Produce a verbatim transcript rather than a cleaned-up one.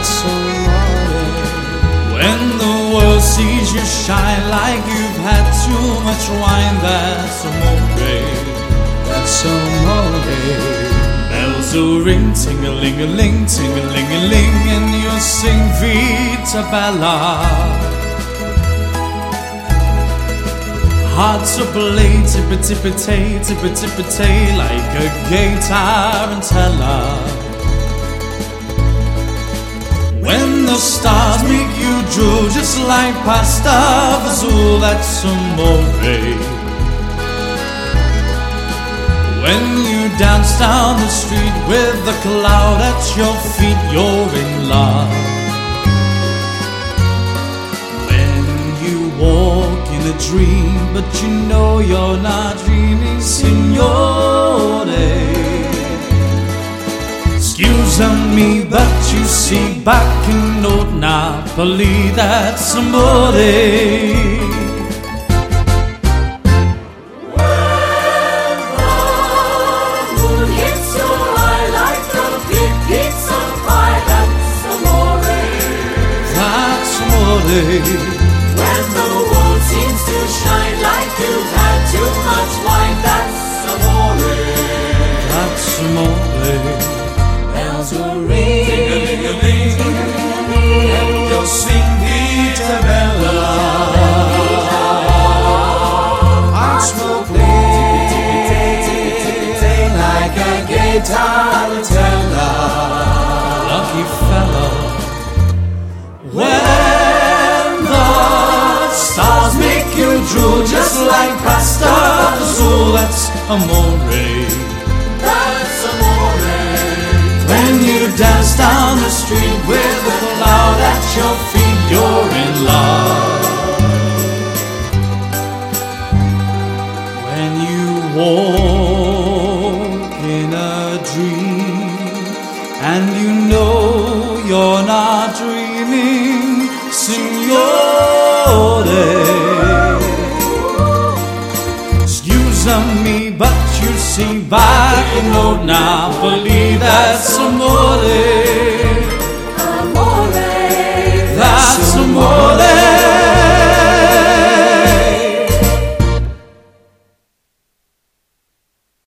that's amore. When the world sees you shine like you've had too much wine, that's amore. That's amore. Bells will ring, ting-a-ling-a-ling, ting-a-ling-a-ling, and you'll sing Vita Bella. Hearts will play, tippy-tippy-tay, tippy-tippy-tay, like a gay tarantella. When the stars make you drool, just like pasta fazool, that's amore. When you dance down the street with the cloud at your feet, you're in love. When you walk in a dream, but you know you're not dreaming, signore. Excuse me, but you see back in Old Napoli, that's amore. When the world seems to shine like you've had too much wine, that's amore. That's amore. Bells will ring, ting-a-ling-a-ling, and you'll sing Vita Bella. Hearts will play like a gay tarantella. Lucky fella. When stars make you drool, just like pasta fazool, that's amore. that's amore. When you dance down the street with a cloud at your feet, you're in love. When you walk in a dream and you know you're not dreaming, signore. Excuse me, but you see back in Old Napoli, that's amore.